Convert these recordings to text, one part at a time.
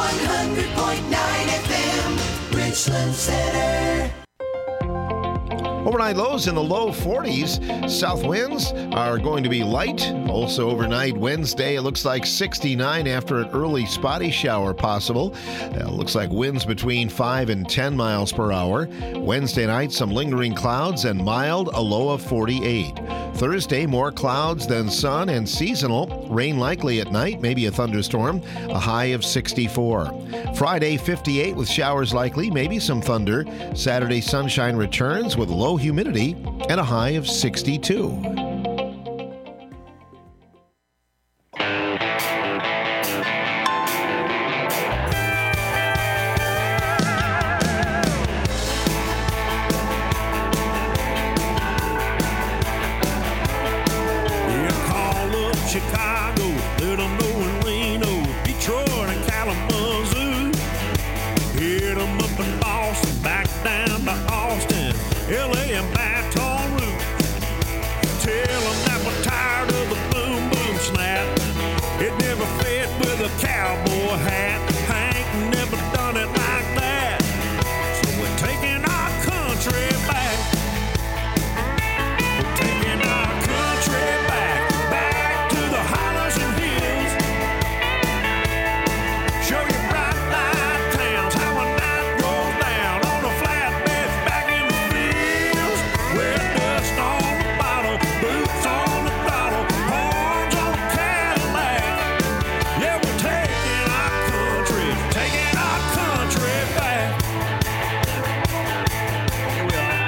100.9 FM, Richland Center. Overnight lows in the low 40s. South winds are going to be light. Also overnight Wednesday, it looks like 69 after an early spotty shower possible. Looks like winds between 5 and 10 miles per hour. Wednesday night, some lingering clouds and mild, a low of 48. Thursday, more clouds than sun and seasonal. Rain likely at night, maybe a thunderstorm, a high of 64. Friday, 58 with showers likely, maybe some thunder. Saturday, sunshine returns with low humidity and a high of 62. Chicago, let 'em know in Reno, Detroit and Kalamazoo. Hit 'em up in Boston, back down to Austin, LA and Baton Rouge. Tell 'em that we're tired of the boom boom snap. It never fit with a cowboy hat. Hank never done it like that. So we're taking our country back. We're taking our country back. Show you bright light towns, how a night goes down on a flatbed back in the fields. With dust on the bottle, boots on the throttle, horns on the Cadillac. Yeah, we're taking our country back. Here we are.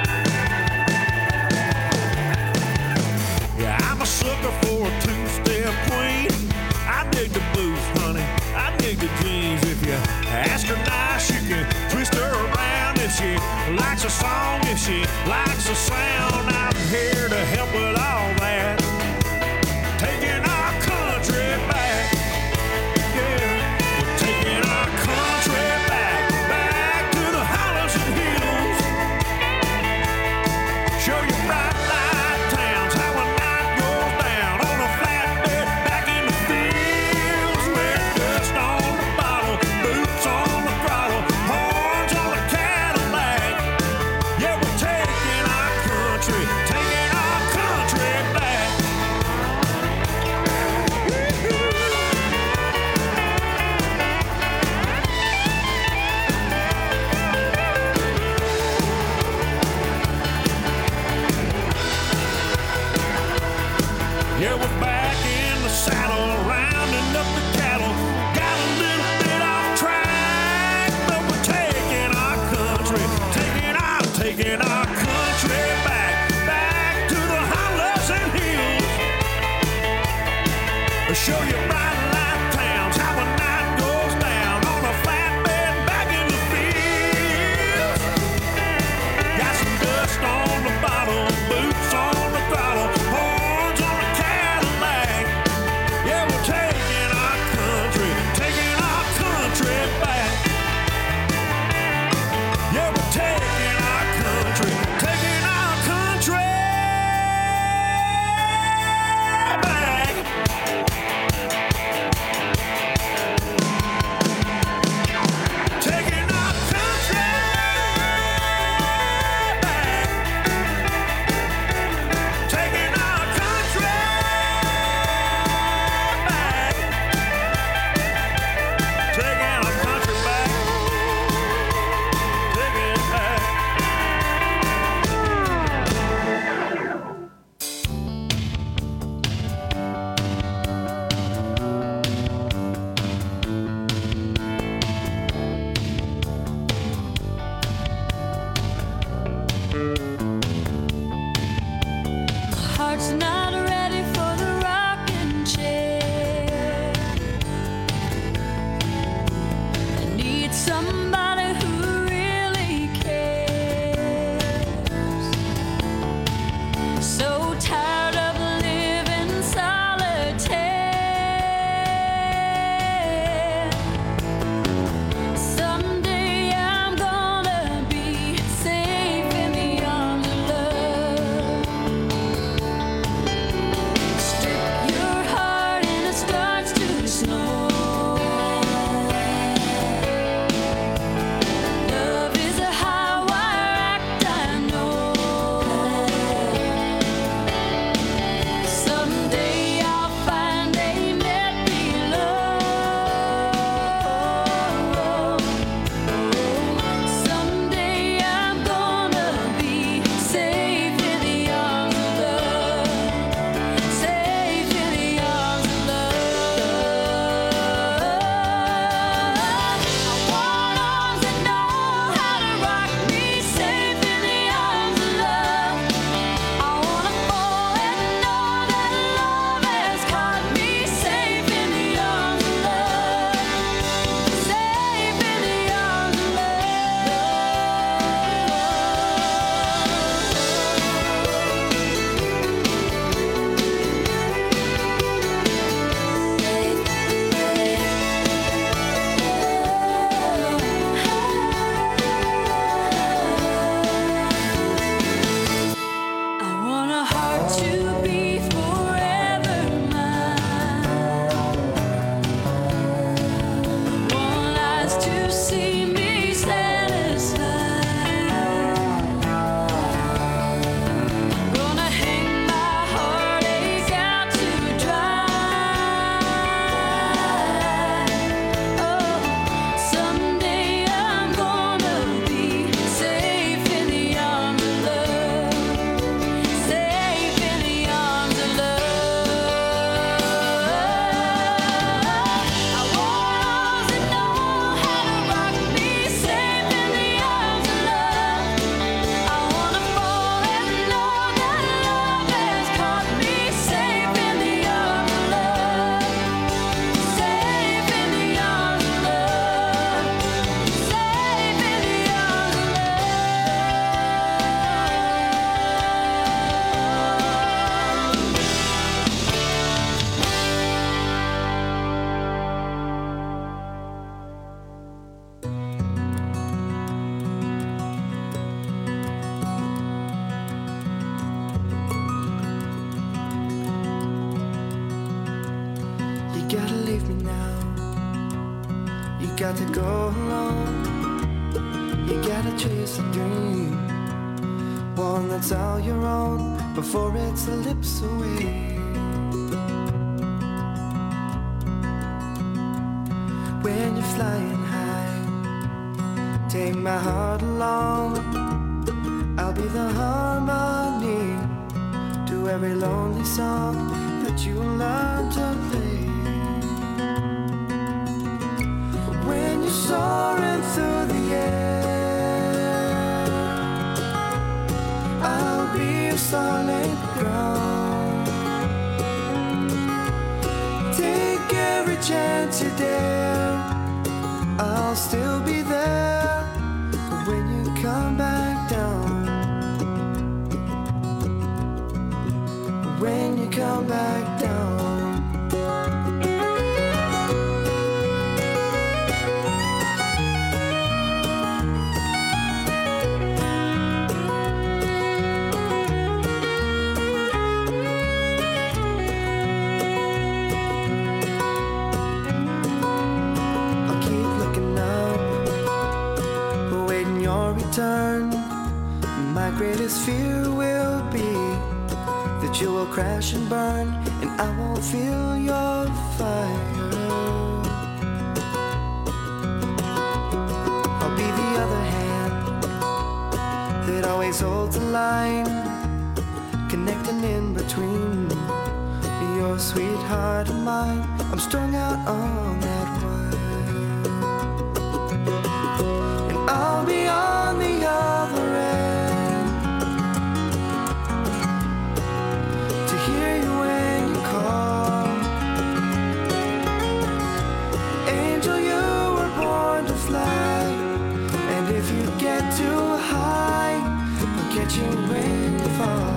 Yeah, I'm a sucker for a two-step queen. I dig the boots, honey. I dig the jeans. If you ask her nice, you can twist her around. If she likes a song, if she likes a sound, I'm here to help with all that. Taking our country back. Yeah, we're taking our country back. Back to the hollows and hills. Show you bright light towns, how a night goes down on a flatbed back in the fields. With dust on the bottle, boots on the throttle, horns on the Cadillac. Yeah, we're taking our country back. Yeah, we're back in the saddle, rounding up the cattle. Got a little bit off track, but we're taking our country back. Back to the hollows and hills. Show you bright light towns, how a night goes down on a flatbed back in the fields. Got some dust on the bottle, boots on the throttle, horns on the Cadillac. Yeah, we're taking our country back. Yeah, we're taking our country back. Taking our country back. Taking our country back. Taking our country back. Taking it back. Heart's not ready for the rocking chair. I need somebody who really cares. So tired of living solitaire. Someday I'm gonna be safe in the arms of love. Strip your heart and it starts to snow. see me satisfied. I'm gonna hang my heartache out to dry. Oh, someday I'm gonna be safe in the arms of love, safe in the arms of love. I want arms that know how to rock me, safe in the arms of love. I wanna fall and know that love has caught me, safe in the arms of love, safe in the arms of love, safe in the arms of You gotta leave me now. You got to go alone. You gotta chase a dream, one that's all your own, before it slips away. When you're flying high, take my heart along. I'll be the harmony to every lonely song that you learn to play. When you're soaring through the air, I'll be a solid ground. Take every chance you dare, I'll still be there. But when you come back down, when you come back down. I'll keep looking up, awaiting your return. My greatest fear will be that you will crash and burn, and I won't feel your fire. I'll be the other hand that always holds the line, connecting in between your sweetheart and mine. I'm strung out on that wire, and I'll be on the other end to hear you when you call. Angel, you were born to fly, and if you get too high, I'll catch you when you fall.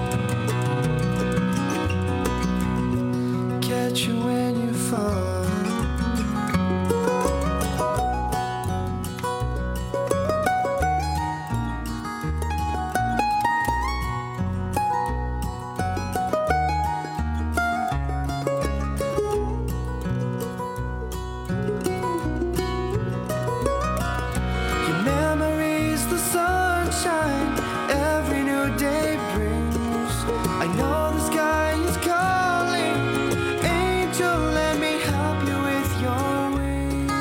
Catch you when you fall. Your memories, the sunshine, every new day brings. I know the sky is calling. Angel, let me help you with your wings.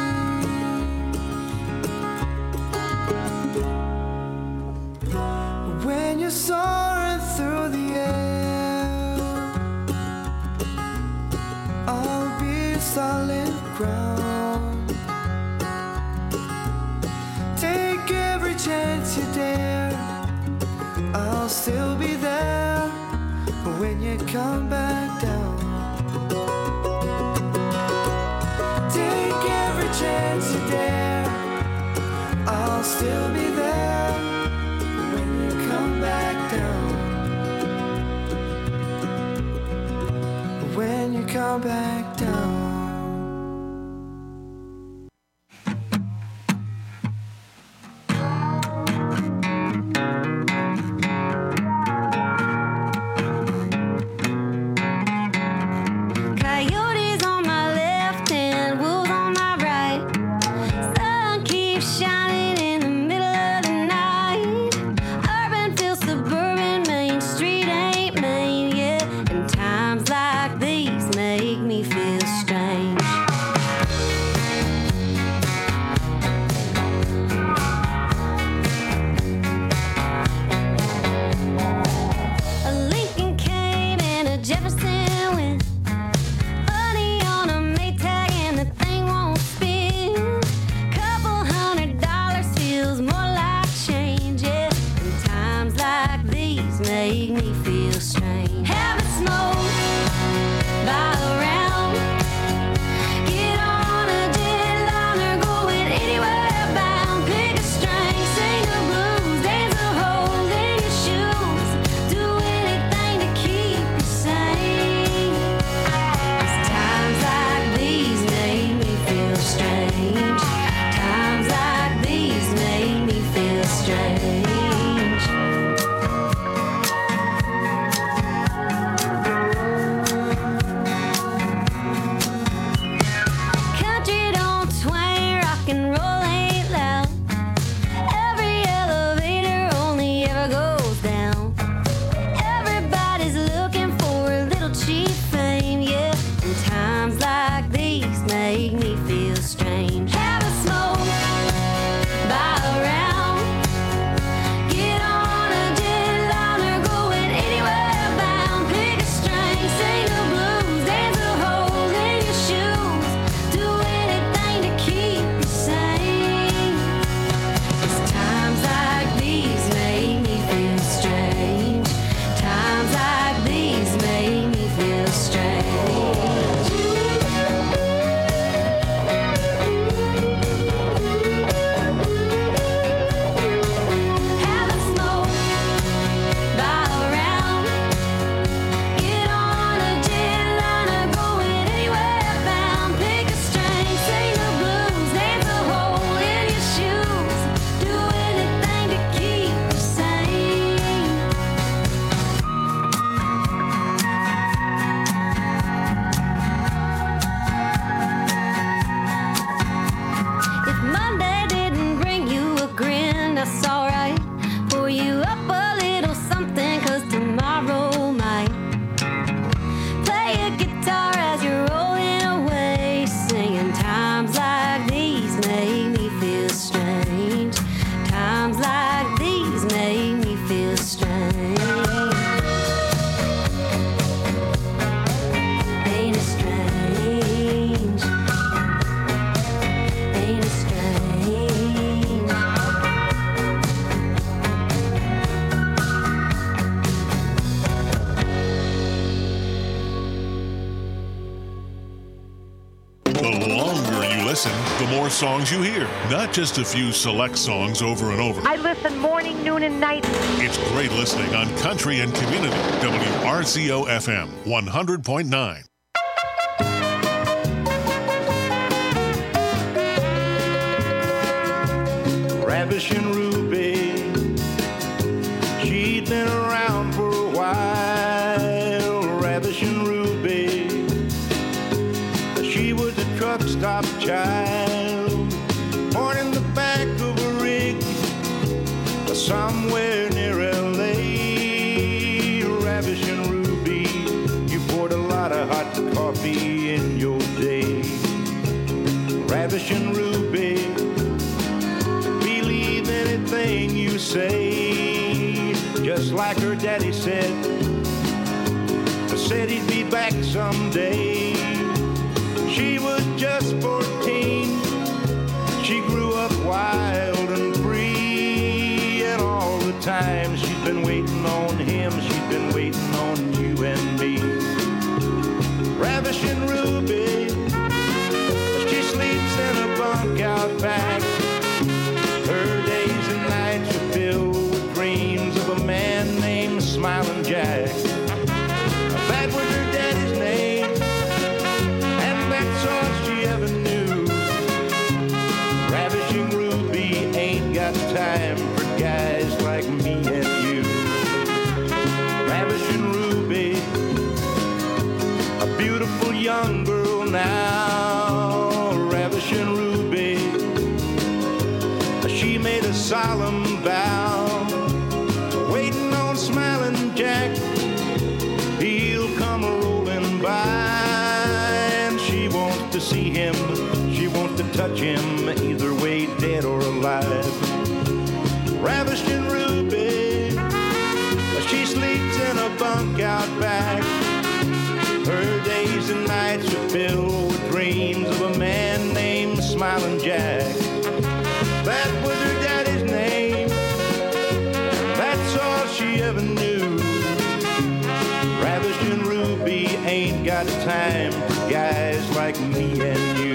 When you're soaring through the air, I'll be solid ground. Take every chance you dare, I'll still be there. But when you come back down, take every chance you dare, I'll still be there. When you come back down, when you come back down. Coyotes on my left and wolves on my right. Sun and roll ain't loud. Every elevator only ever goes down. Everybody's looking for a little cheap fame, yeah. And times like these make me feel strange. Have a smoke, buy a round, get on a jetliner going anywhere bound. Pick a string, sing the blues, dance a hole in your shoes, do anything to keep you sane. 'Cause times like these make me feel strange. Times like these make me feel strange. Have a smoke, buy a round, get on a jetliner going anywhere bound. Pick a string, sing the blues, dance a hole in your shoes, do anything to keep you sane. If Monday didn't bring you a grin, that's alright. Pour you up a little something, 'cause tomorrow might. Play a guitar as you're rolling away, singing times like these make me feel strange. Times like these make me feel strange. Ain't it strange? Ain't it strange? The longer you listen, the more songs you hear. Not just a few select songs over and over. I listen morning, noon, and night. It's great listening on Country and Community. WRCO FM 100.9. Ravishing Ruby, she'd been around for a while. Ravishing Ruby, she was a truck stop child, born in the back of a rig somewhere near L.A. Ravishing Ruby, you poured a lot of hot coffee in your day. Ravishing Ruby, believe anything you say, just like her daddy said he'd be back someday. She was just 14, she grew up wild and free, and all the time she's been waiting on him, she's been waiting on you and me. Ravishing Ruby, she sleeps in a bunk out back. Her days and nights are filled with dreams of a man named Smiling Jack. That was her daddy's name, and that's all she ever knew. Ravishing Ruby ain't got time for guys like me and you. Ravishing Ruby, a beautiful young girl now. Ravishing Ruby, she made a solemn vow, waiting on Smiling Jack. He'll come rolling by, and she wants to see him, she wants to touch him, either way, dead or alive. Ravishing Ruby, she sleeps in a bunk out back. Her days and nights are filled with dreams of a man named Smiling Jack. That was her daddy's name, that's all she ever knew. Ravishing Ruby ain't got time for guys like me and you.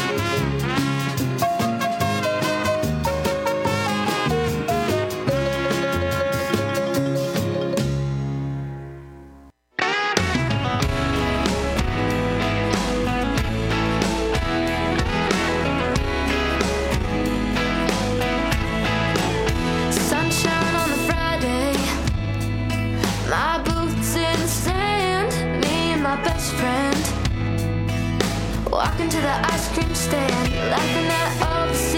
Sunshine on a Friday, my boots in the sand, me and my best friend walking to the ice cream stand, laughing at all the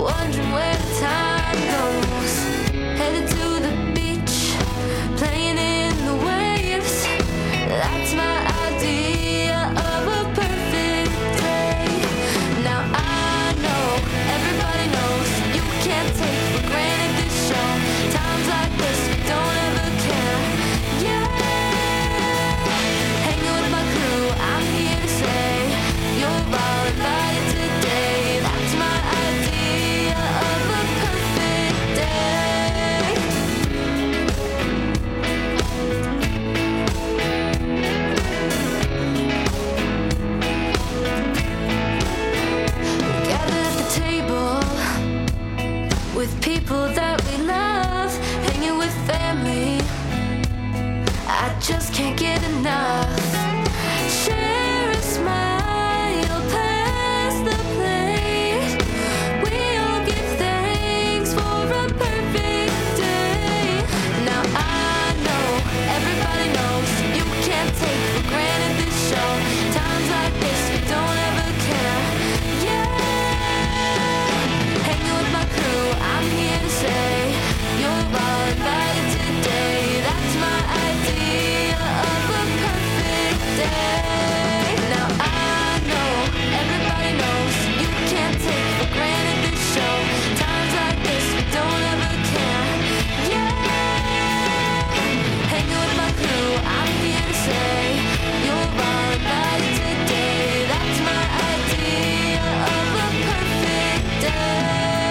wondering where the time goes. Headed to the beach, playing in the waves. That's my idea of a perfect day. Now I know, everybody knows, you can't take for granted this show. Times like this, we don't ever care. Yeah, hanging with my crew, I'm here to say, you're all invited today. That's my idea of a perfect day. We're gathered at the table with people that we love, hanging with family. I just can't get enough. Share a smile, pass the plate. We all give thanks for a perfect day. Now I know, everybody knows, you can't take for granted this show. Times like this, we don't ever care. Yeah, hanging with my crew, I'm here to say, you're all invited today. That's my idea of a perfect day. Now I know, everybody knows, you can't take for granted this show. Times like this, we don't ever care. Yeah, hanging with my crew, I'm here to say, you're all invited today. That's my idea of a perfect day.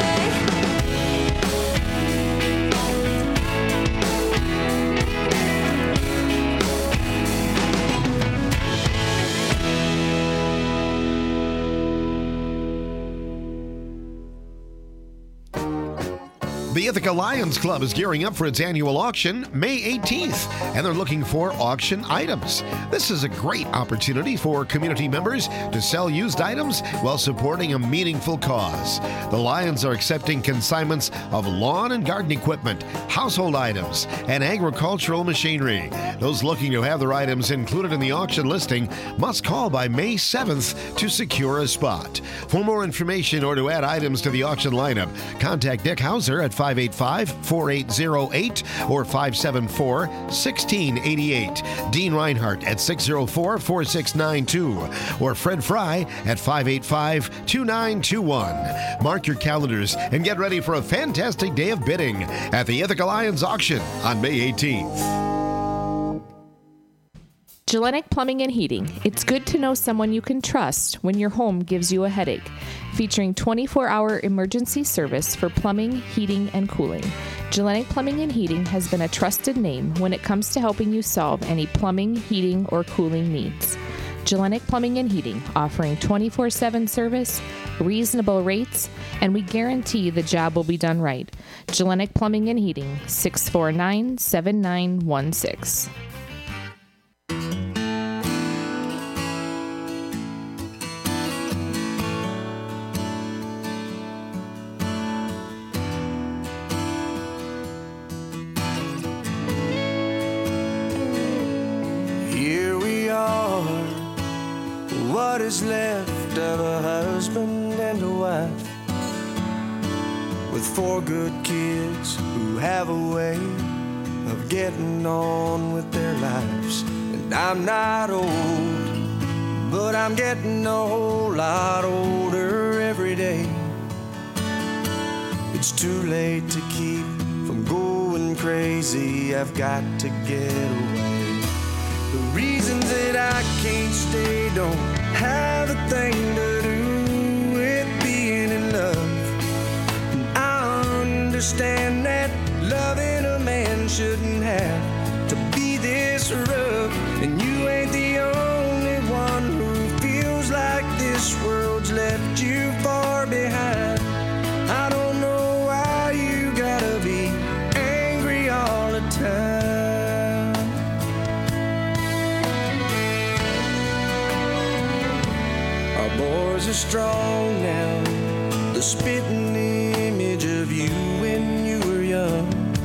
The Ithaca Lions Club is gearing up for its annual auction May 18th, and they're looking for auction items. This is a great opportunity for community members to sell used items while supporting a meaningful cause. The Lions are accepting consignments of lawn and garden equipment, household items, and agricultural machinery. Those looking to have their items included in the auction listing must call by May 7th to secure a spot. For more information or to add items to the auction lineup, contact Dick Hauser at 585-4808 or 574-1688. Dean Reinhardt at 604-4692 or Fred Fry at 585-2921. Mark your calendars and get ready for a fantastic day of bidding at the Ithaca Lions auction on May 18th. Gillenick Plumbing and Heating. It's good to know someone you can trust when your home gives you a headache. Featuring 24-hour emergency service for plumbing, heating, and cooling. Gillenick Plumbing and Heating has been a trusted name when it comes to helping you solve any plumbing, heating, or cooling needs. Gillenick Plumbing and Heating, offering 24/7 service, reasonable rates, and we guarantee the job will be done right. Gillenick Plumbing and Heating, 649-7916. Here we are, what is left of a husband and a wife, with 4 good kids who have a way of getting on with their lives. And I'm not old, but I'm getting a whole lot older every day. It's too late to keep from going crazy, I've got to get away. The reasons that I can't stay don't have a thing to do with being in love. And I understand that loving a man shouldn't have to be this rough. And you ain't the only one who feels like this world's left you far behind. I don't know why you gotta be angry all the time. Our boys are strong now, the spitting image of you when you were young.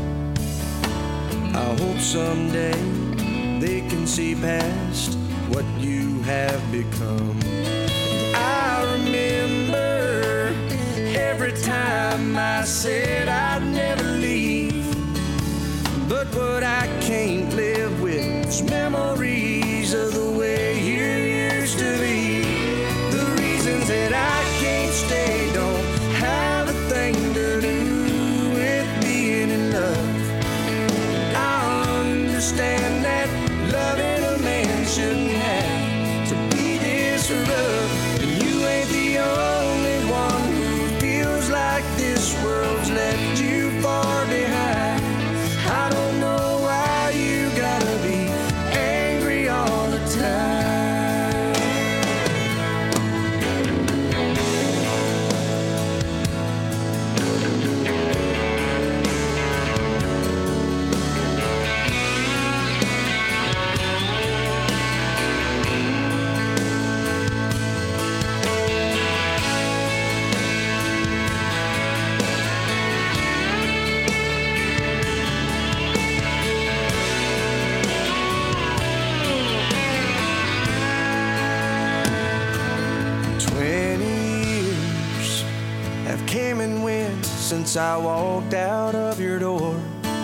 I hope someday they can see past what you have become. I remember every every time I said I'd never leave. But what I can't live with is memories of the way you used to be. The reasons that I can't stay don't have a thing to do with being in love. I understand that loving a man shouldn't have to be this rough. And you ain't the only one who feels like this world's left you far behind. I don't know why you gotta be angry all the time. Came and went since I walked out of your door.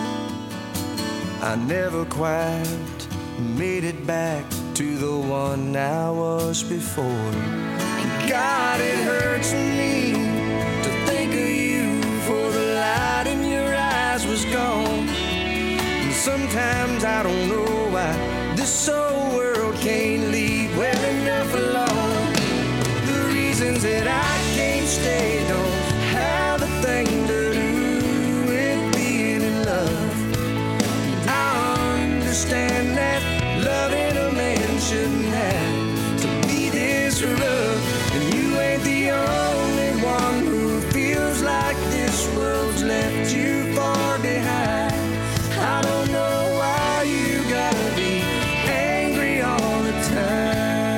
I never quite made it back to the one I was before. God, it hurts me to think of you, for the light in your eyes was gone. And sometimes I don't know why this whole world can't leave well enough alone. The reasons that I can't stay don't have a thing to do with being in love. I understand that loving a man shouldn't have to be this rough. And you ain't the only one who feels like this world's left you far behind. I don't know why you gotta be angry all the time.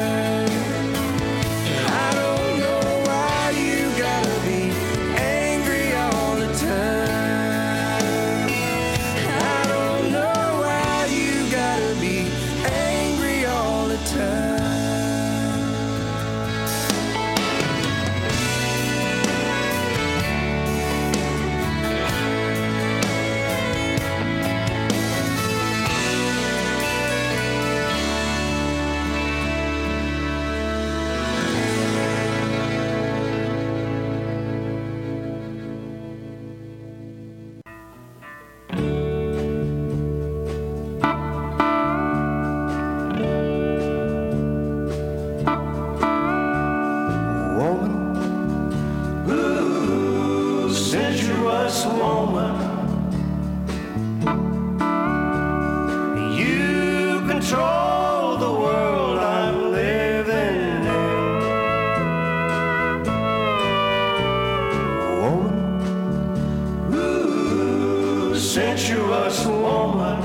Sensuous woman,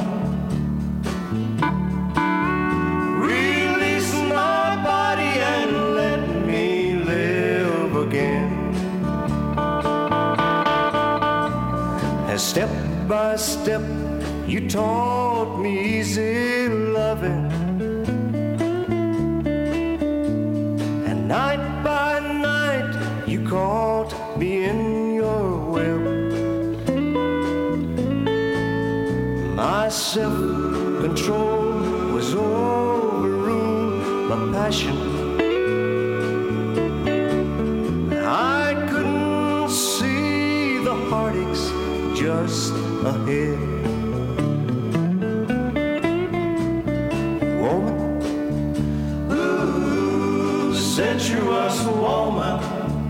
release my body and let me live again. As step by step you taught me easy loving, and night by night you caught me in your web. My self-control was overruled by passion. I couldn't see the heartaches just ahead. Woman, ooh, sensuous woman,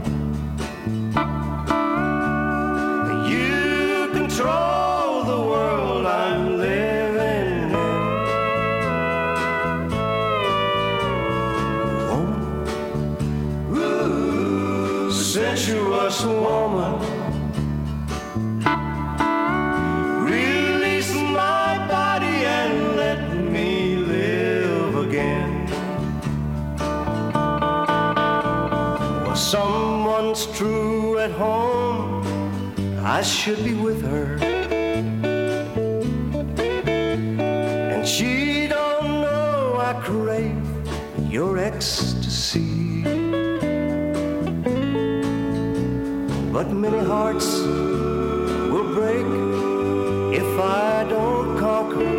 you control the world I'm living in. Woman, ooh, sensuous woman, release my body and let me live again. Well, someone's true at home, I should be with her, and she don't know I crave your ecstasy. but many hearts will break if I don't conquer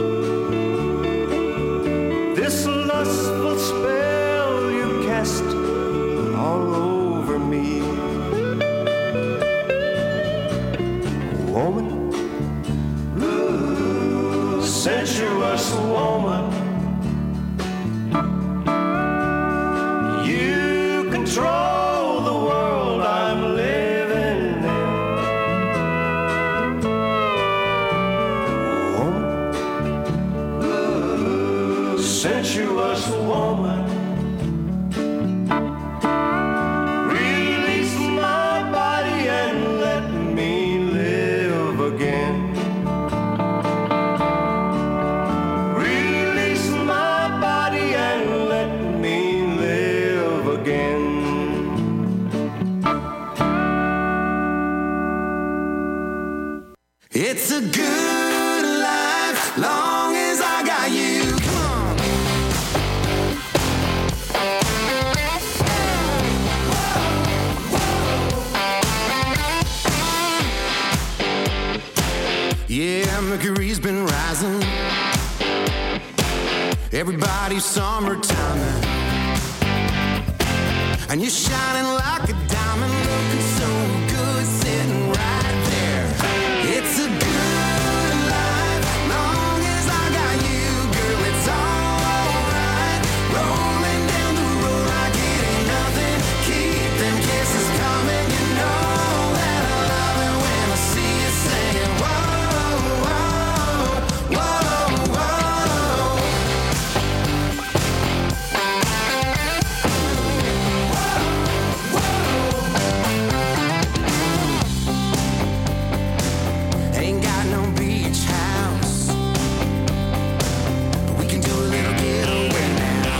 this lustful spell you cast all over me. Woman, sensuous woman, you control the world I'm living in. Woman, sensuous woman, release my body and let me live again. Release my body and let me live again. It's a good life, long as I got you. Come on. Yeah, Mercury's been rising. Everybody's summertime, and you're shining like a diamond, looking so good, sitting right there. It's a good life, long as I got you, girl. It's alright. Rolling down the road like it ain't nothing. Keep them kisses coming. You know that I love it when I see you saying whoa, whoa, whoa, whoa. Ain't got no beach house, but we can do a little getaway now.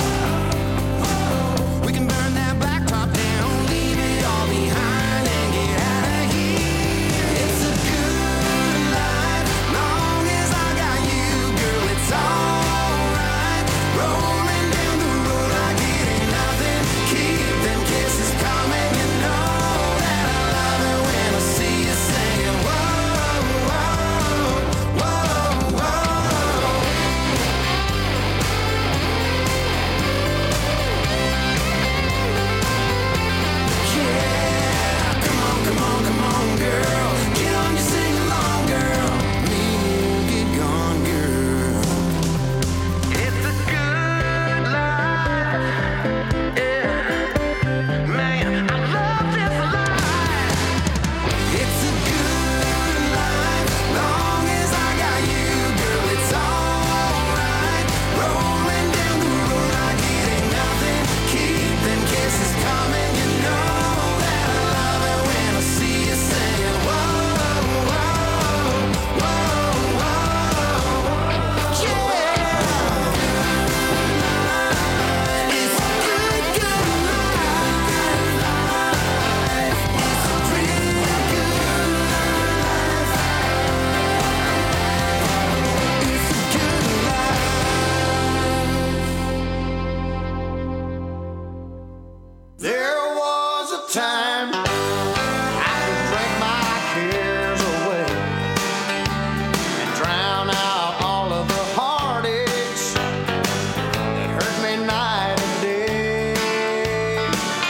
We can burn that blacktop down, leave it all behind and get out of here. It's a good life, long as I got you, girl. It's alright. Rolling down the road like it ain't nothing. Keep them kisses coming. You know that I love it when I see you saying whoa, whoa, whoa, whoa. Yeah, come on, come on, come on, girl. Get on your sing along, girl. Me and you get gone, girl. It's a good life, yeah. Man, I love this life. It's a good life, long as I got you, girl. It's alright. Rolling down the road like it ain't nothing. Keep them kisses coming. You know that I love it when I see you saying whoa, whoa, whoa, whoa. Yeah. It's a good, good life. It's a pretty good life. It's a good life. There was a time I could drink my cares away and drown out all of the heartaches that hurt me night and day.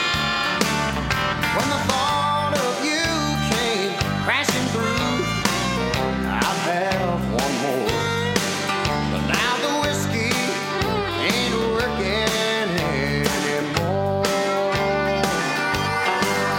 When the thought of you came crashing through, I'd have one more. But now the whiskey ain't working anymore.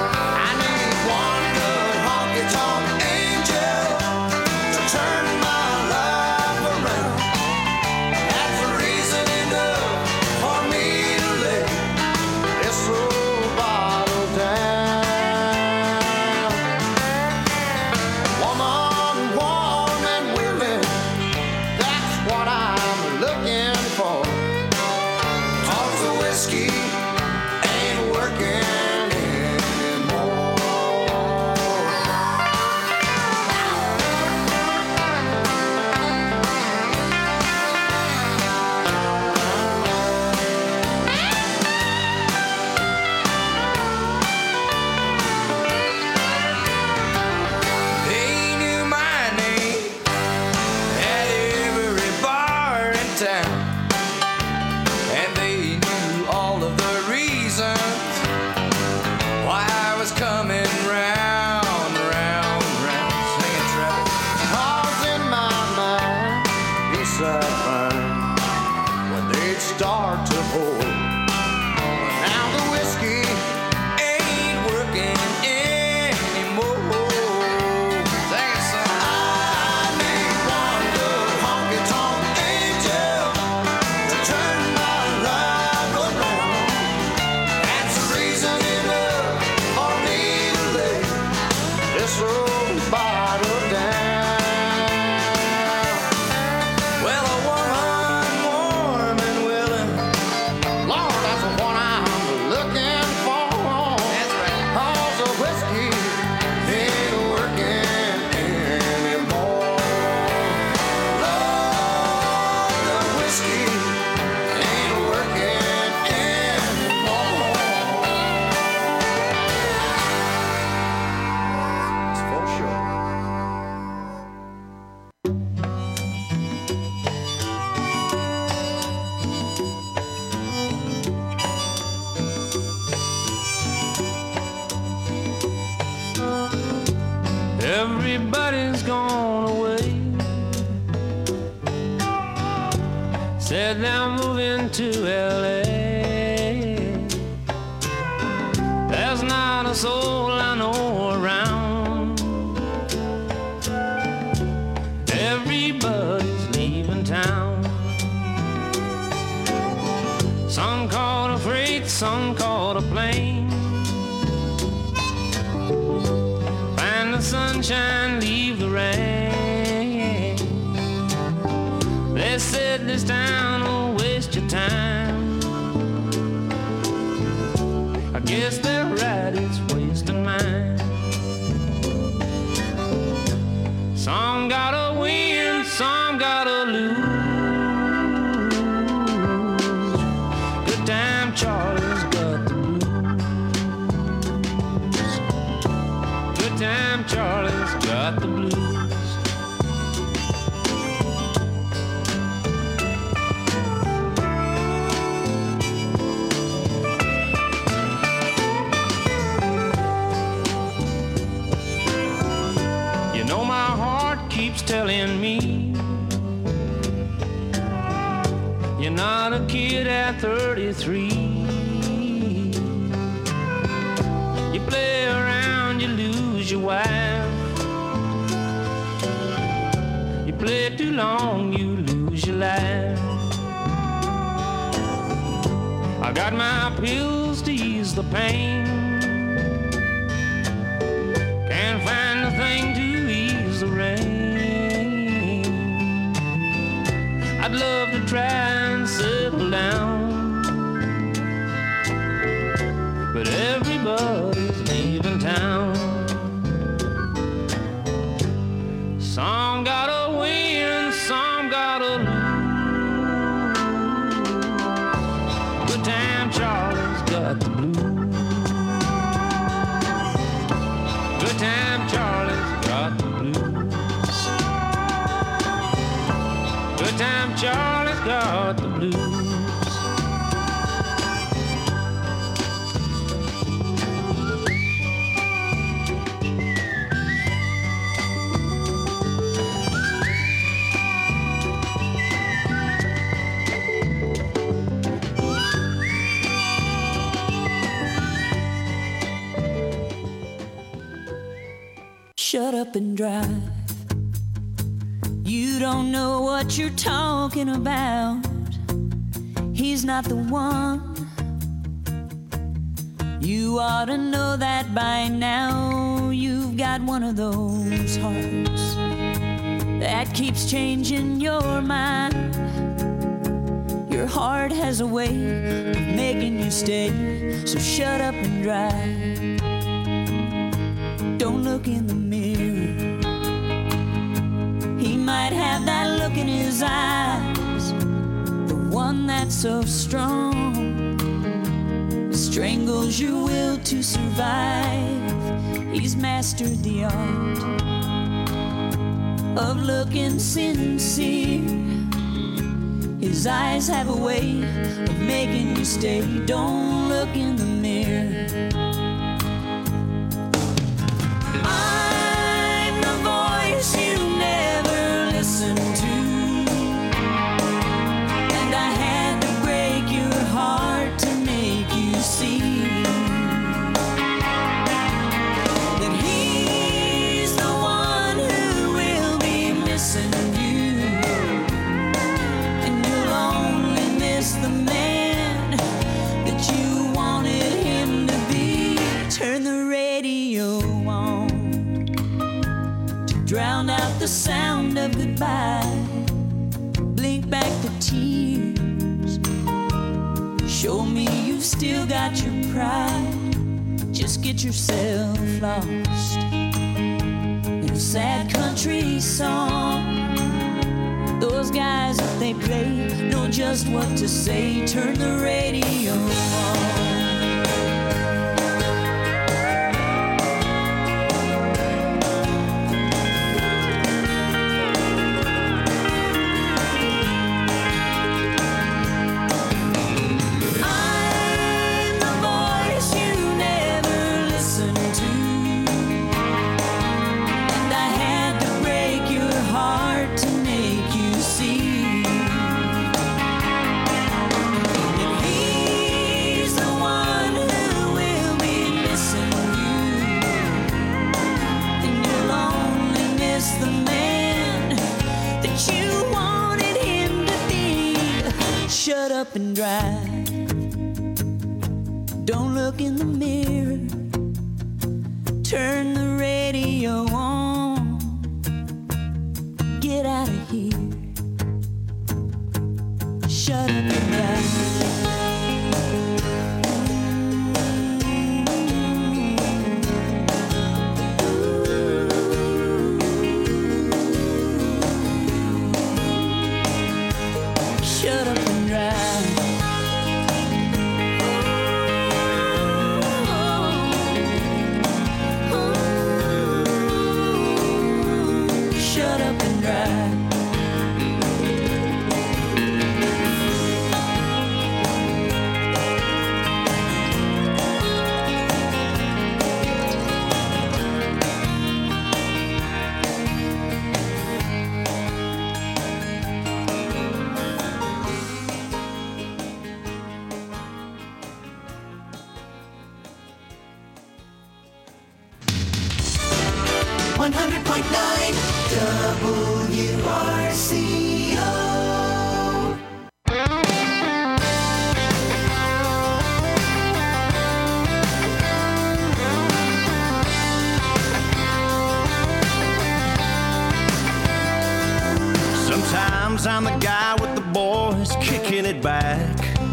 is coming round, round, round. Sing it, Travis. Cause in my mind, Eastside Fine, when they'd start to pour. Now the whiskey ain't working anymore. Sing it, son. I need one good honky-tonk angel to turn my life around. That's the reason enough for me to lay this old bottle down. Well, a woman warm and willing, Lord, that's what I'm looking for. That's right. 'Cause the whiskey ain't working anymore. Lord, the whiskey ain't working anymore. It's for sure. Everybody's gone away. Said they're moving to LA. There's not a soul I know around. Everybody's leaving town. Some caught a freight, some caught a plane. Find the sunshine, leave the rain. They said this town will waste your time. I guess they're right, it's wasting mine. Some gotta win, some gotta lose. Good time Charlie's got the blues. Good time Charlie's got the blues. You know my heart keeps telling me you're not a kid at 33. You play around, you lose your wife. You play too long, you lose your life. I got my pills to ease the pain. Can't find a thing to ease the rain. I'd love to try and settle down, but everybody's leaving town. Some gotta win, some gotta lose. Good time Charlie's got the blues. Good time Charlie's got the blues. Good time Charlie's got the blues. Shut up and drive. You don't know what you're talking about. He's not the one. You ought to know that by now. You've got one of those hearts that keeps changing your mind. Your heart has a way of making you stay. So shut up and drive. Don't look in the mirror. He might have that look in his eyes, the one that's so strong, strangles your will to survive. He's mastered the art of looking sincere. His eyes have a way of making you stay. Don't look in the mirror. turn the radio on to drown out the sound of goodbye. Blink back the tears. Show me you've still got your pride. Just get yourself lost in a sad country song. Those guys, if they play, know just what to say. Turn the radio on. Shut up and drive. Don't look in the mirror. Turn the radio on. Get out of here. Shut up and drive. Shut up and drive. Shut up and drive. WRCO. Sometimes I'm the guy with the boys kicking it back,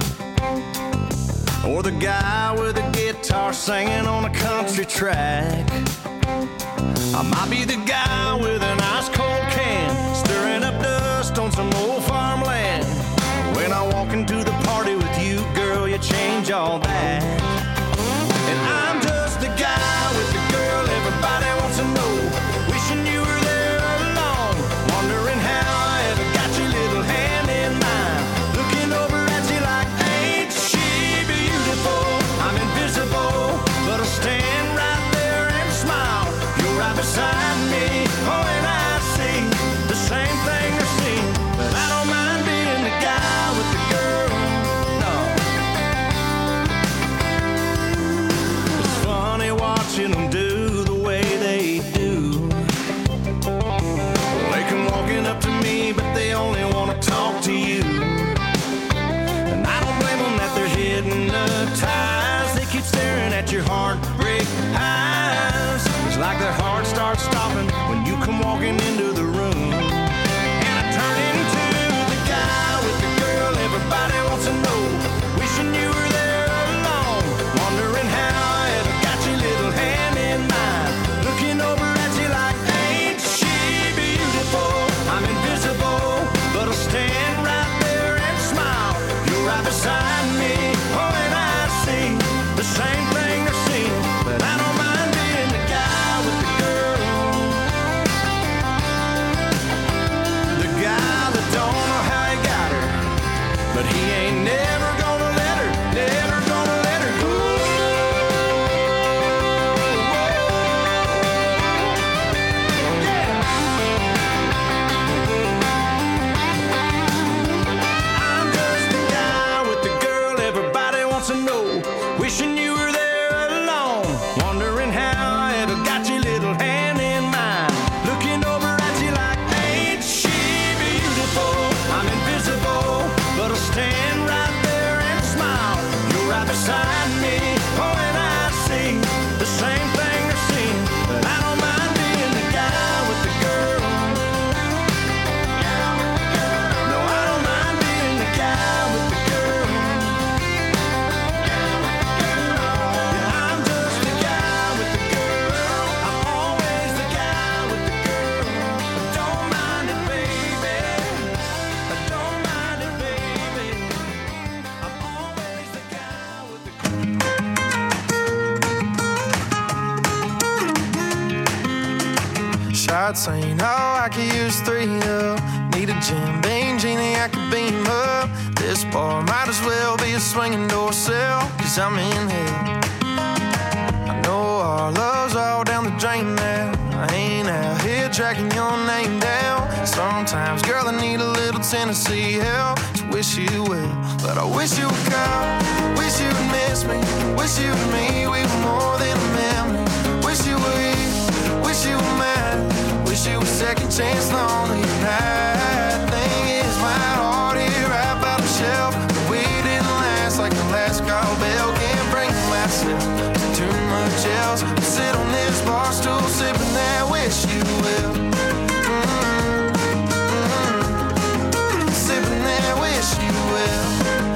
or the guy with a guitar singing on a country track. I might be the guy with an ice cold can, stirring up dust on some old farmland. When I walk into the party with you, girl, you change all that. And I'm just the guy with the girl everybody wants to know, wishing you were there along, wondering how I ever got your little hand in mine, looking over at you like, ain't she beautiful? I'm invisible, but I'll stand right there and smile. You're right beside me, oh, and I see the same thing I see, but I don't mind being the guy with the girl, no. It's funny watching them do the way they do. They come walking up to me, but they only want to talk to you. And I don't blame them that they're hypnotized. They keep staring at your heartbreak eyes. It's like their heart starts stopping when you come walking into the room. And I turn into the guy with the girl everybody wants to know, wishing you were there alone, wondering how I ever got your little hand in mine, looking over at you like, ain't she beautiful? I'm invisible, but I'll stand right there and smile. You're right beside me, oh, and I see the same thing I see, but I don't mind being the guy with the girl. heart saying, oh, I could use 3 up. Need a Jim Beam genie, I could beam up. This bar might as well be a swinging door sill, 'cause I'm in hell. I know our love's all down the drain now. I ain't out here tracking your name down. Sometimes, girl, I need a little Tennessee help. So wish you well, but I wish you would call. Wish you would miss me. Wish you and me, we were more than a memory. Wish you were here. Wish you were mine. Wish you were second chance lonely tonight. Thing is, my heart here right by the shelf. But we didn't last like the last call bell. Can't bring myself to too much else. Sit on this bar stool sipping that wish you will. Sipping that wish you will.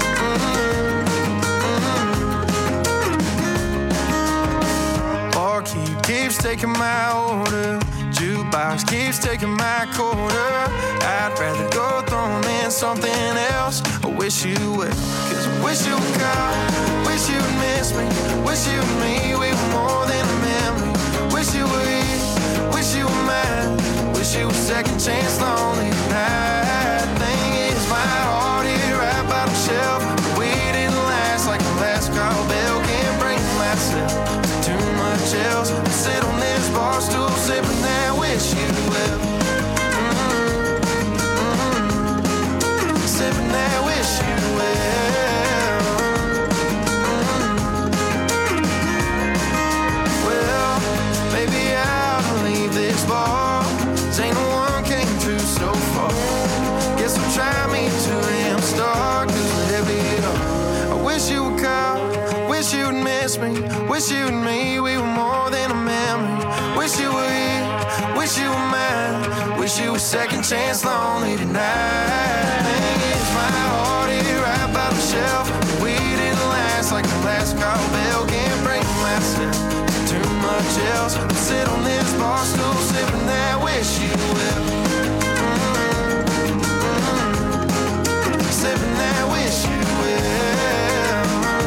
Barkeep keeps taking my order. Jukebox keeps taking my quarter. I'd rather go throw in something else. I wish you would, 'cause I wish you would call. Wish you would miss me. Wish you and me, we were more than a memory. Wish you were here. Wish you were mine. Wish you were second chance lonely tonight. Thing is, my heart here right by the shelf. We didn't last like the last call bell. Can't bring myself to too much else. Sit on this bar stool sipping that wish you will. Sipping that wish you will. Well, maybe I'll leave this bar. 'Cause ain't no one came through so far. Guess I'll try me to him start. 'Cause whatever you know, I wish you would call. Wish you would miss me. Wish you and me, we were more than a memory. Wish you were here. Wish you were mine. Wish you were second chance lonely tonight. Thing is, my heart here right by the shelf. We didn't last like the last call bell. Can't bring myself to too much else. Sit on this bar stool sipping that wish you will. Sipping that wish you will.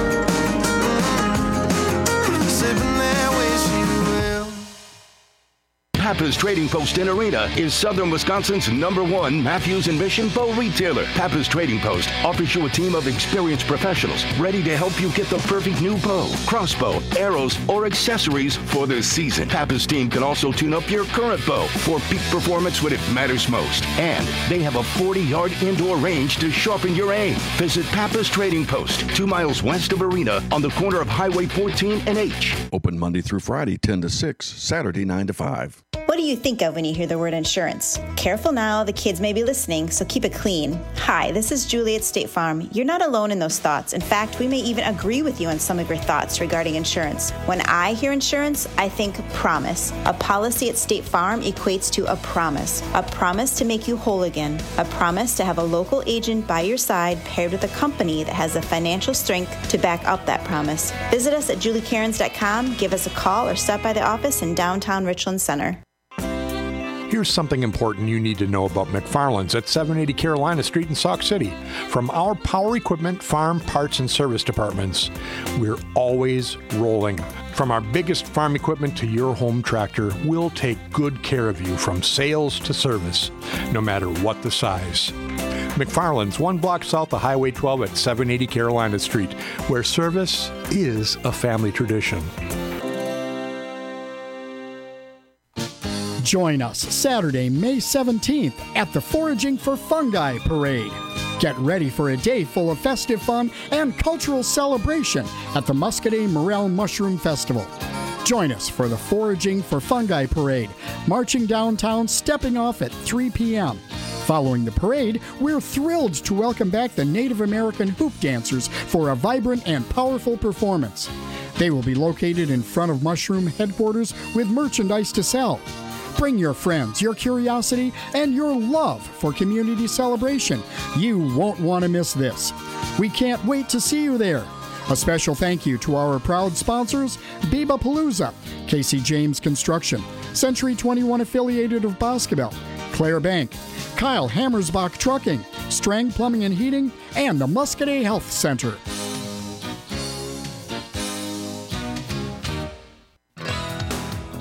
Sipping that wish you will. Pappas Trading Post in Arena is Southern Wisconsin's #1 Matthews and Mission bow retailer. Pappas Trading Post offers you a team of experienced professionals ready to help you get the perfect new bow, crossbow, arrows, or accessories for this season. Pappas team can also tune up your current bow for peak performance when it matters most. And they have a 40-yard indoor range to sharpen your aim. Visit Pappas Trading Post, 2 miles west of Arena on the corner of Highway 14 and H. Open Monday through Friday, 10 to 6, Saturday, 9 to 5. What do you think of when you hear the word insurance? Careful now, the kids may be listening, so keep it clean. Hi, this is Julie at State Farm. You're not alone in those thoughts. In fact, we may even agree with you on some of your thoughts regarding insurance. When I hear insurance, I think promise. A policy at State Farm equates to a promise to make you whole again, a promise to have a local agent by your side paired with a company that has the financial strength to back up that promise. Visit us at juliecairns.com, give us a call, or stop by the office in downtown Richland Center. Here's something important you need to know about McFarland's at 780 Carolina Street in Sauk City. From our power equipment, farm, parts, and service departments, we're always rolling. From our biggest farm equipment to your home tractor, we'll take good care of you from sales to service, no matter what the size. McFarland's, 1 block south of Highway 12 at 780 Carolina Street, where service is a family tradition. Join us Saturday, May 17th at the Foraging for Fungi Parade. Get ready for a day full of festive fun and cultural celebration at the Muscadet Morel Mushroom Festival. Join us for the Foraging for Fungi Parade, marching downtown, stepping off at 3 p.m. Following the parade, we're thrilled to welcome back the Native American hoop dancers for a vibrant and powerful performance. They will be located in front of Mushroom headquarters with merchandise to sell. Bring your friends, your curiosity, and your love for community celebration. You won't want to miss this. We can't wait to see you there. A special thank you to our proud sponsors, Biba Palooza, Casey James Construction, Century 21 affiliated of Boscobel, Claire Bank, Kyle Hammersbach Trucking, Strang Plumbing and Heating, and the Muscadet Health Center.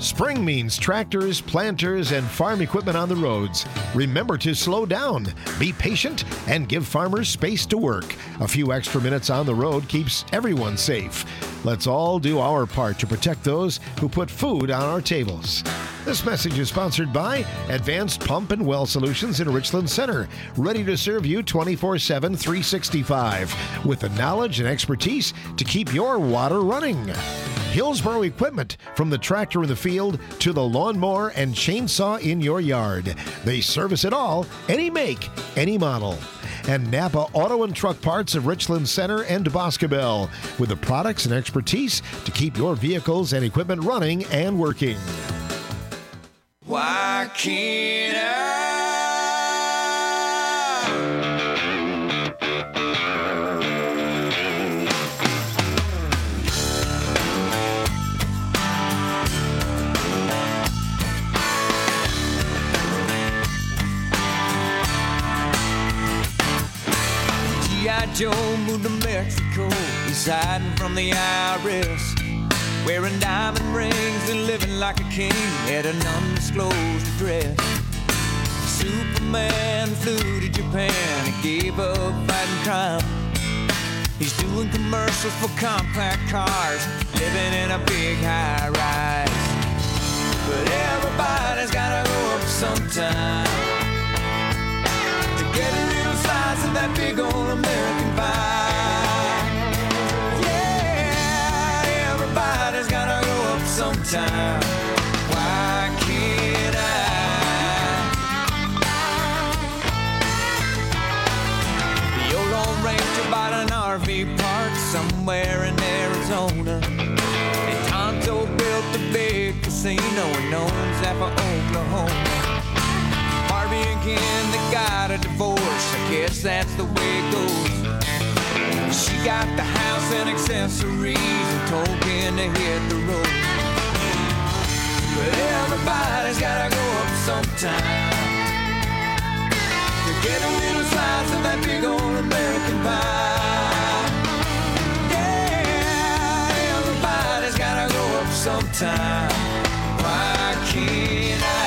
Spring means tractors, planters, and farm equipment on the roads. Remember to slow down, be patient, and give farmers space to work. A few extra minutes on the road keeps everyone safe. Let's all do our part to protect those who put food on our tables. This message is sponsored by Advanced Pump and Well Solutions in Richland Center, ready to serve you 24/7, 365, with the knowledge and expertise to keep your water running. Hillsboro Equipment, from the tractor in the field to the lawnmower and chainsaw in your yard. They service it all, any make, any model. And Napa Auto and Truck Parts of Richland Center and Boscobel, with the products and expertise to keep your vehicles and equipment running and working. Why can't I? G.I. Joe moved to Mexico. He's hiding from the IRS, wearing diamond rings and living like a king at an undisclosed address. Superman flew to Japan and gave up fighting crime. He's doing commercials for compact cars, living in a big high-rise. But everybody's gotta go up sometime to get a little slice of that big old American pie. Yeah, everybody's gotta go up sometime. Why can't I? The old Lone Ranger bought an RV park somewhere in Arizona, and Tonto built a big casino in Nozappa, Oklahoma. Barbie and Ken, they got a divorce. I guess that's the way it goes. She got the house and accessories and told Ken to hit the road. But everybody's gotta go up sometime to get a little slice of that big old American pie. Yeah, everybody's gotta go up sometime. Why can't I?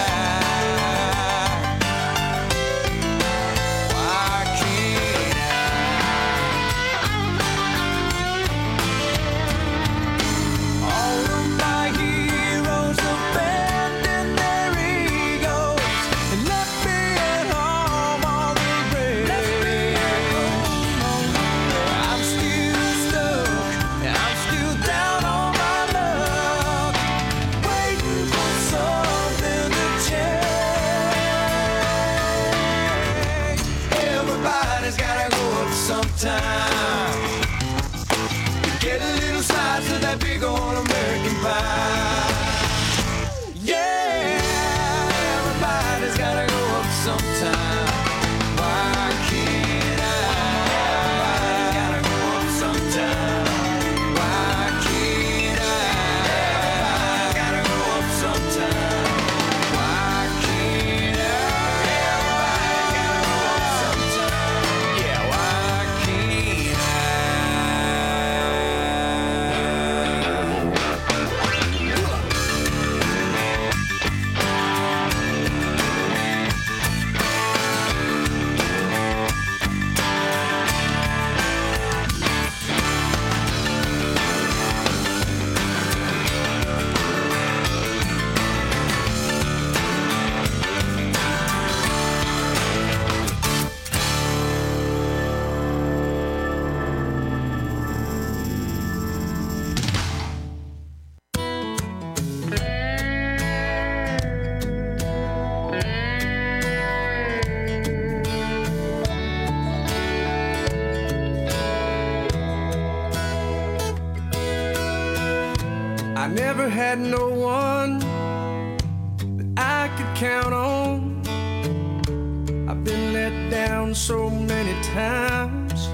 Get a little slice of that big old American pie. Yeah, everybody's gotta go up sometime. Why can't I? Everybody's gotta go up sometime. Why can't I? Everybody's gotta go up sometime. Why can't I? Everybody's gotta go up sometime. Yeah, why can't I? I never had no one that I could count on. I've been let down so many times.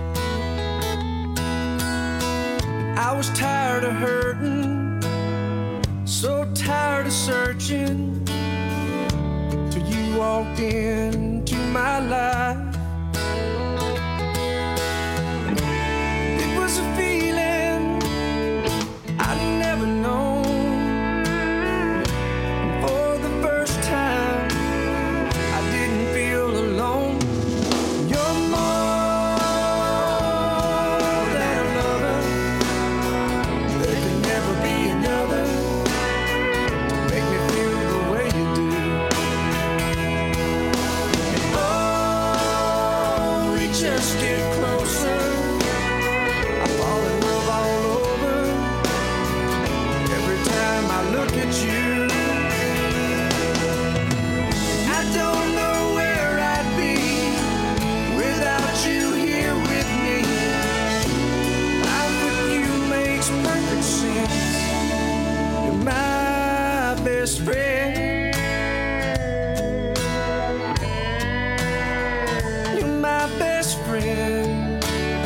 I was tired of hurting, so tired of searching, till you walked into my life. It was a feeling I'd never known. best friend. You're my best friend.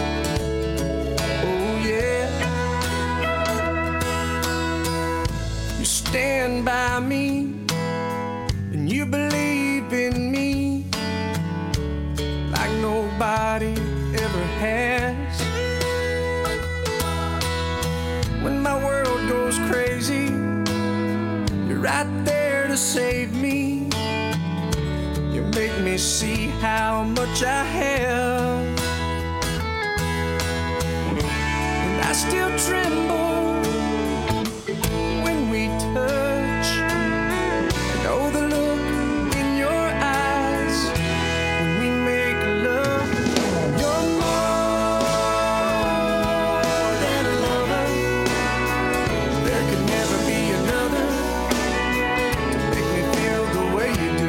Oh yeah. You stand by me and you believe in me like nobody ever has. When my world goes crazy, you're right there to save me. You make me see how much I have. And I still tremble when we touch. Oh, the look in your eyes when we make love. You're more than a lover. There could never be another to make me feel the way you do.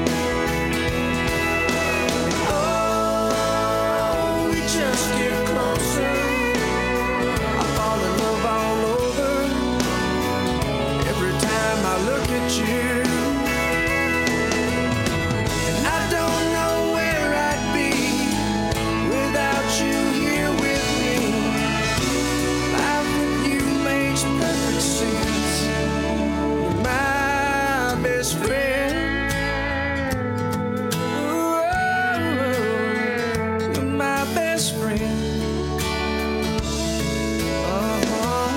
Oh, we just get closer. I fall in love all over every time I look at you. And I don't know where I'd be without you here with me. Life with you makes perfect sense. You're my best friend. Ooh, you're my best friend. Uh-huh.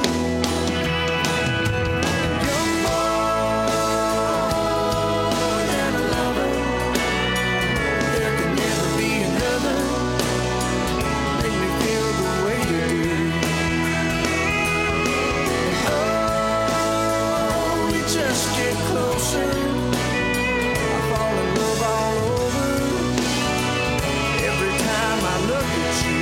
You're more than a lover. There can never be another. Make me feel the way you do. Oh, we just get closer. I fall in love all over every time I look at you.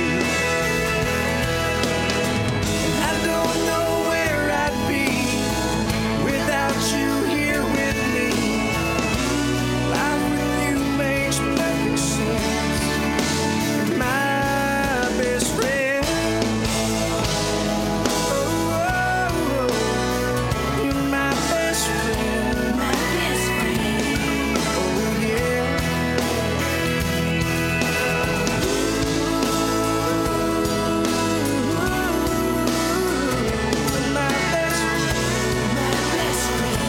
And I don't know where I'd be without you here with me. Life with you makes perfect sense. You're my best friend. You're my best friend. My best friend. Oh yeah. You're my best friend. My best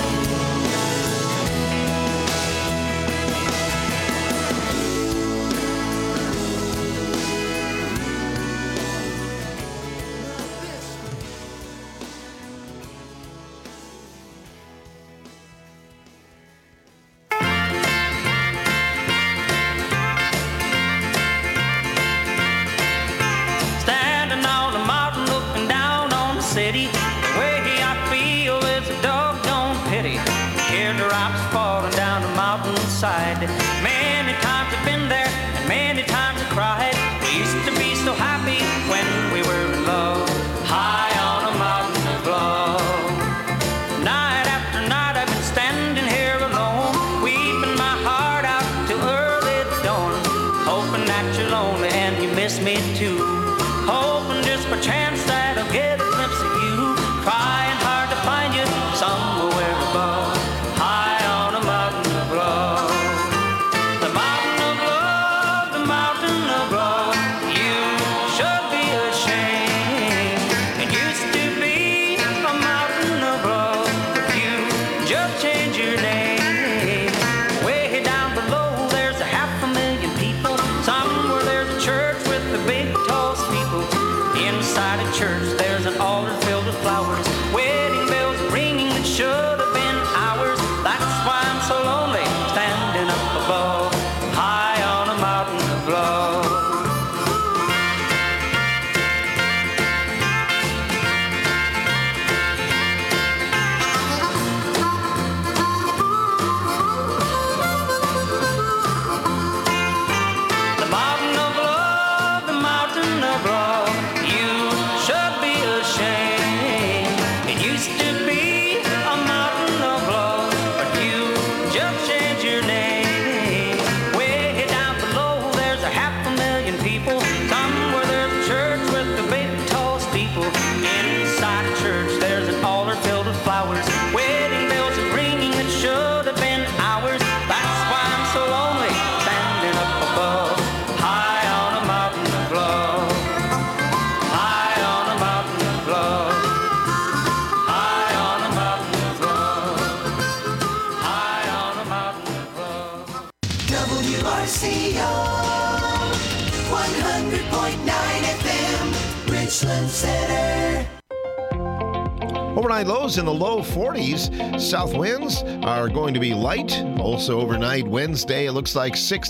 Standing on a mountain looking down on the city. The way I feel is a doggone pity. Teardrops falling down the mountainside. Many times I've been there and many times I cried. We used to be so happy when we were in love. High on a mountain of love. Night after night I've been standing here alone, weeping my heart out till early dawn. Hoping that you're lonely and you miss me too. Hoping just for chance that I'll get a glimpse of you. Trying hard to find you somewhere above. High on a mountain of love. The mountain of love, the mountain of love. You should be ashamed. It used to be a mountain of love. You just changed your name. Way down below there's a 500,000 people. Somewhere there's a church with a big tall steeple. Inside a church there's an altar filled with flowers. Wedding bells ringing that should have been ours. That's why I'm so lonely, standing up above. High on a mountain of love. KCO 100.9 FM, Richland Center. Overnight lows in the low 40s. South winds are going to be light. Also overnight Wednesday, it looks like 60.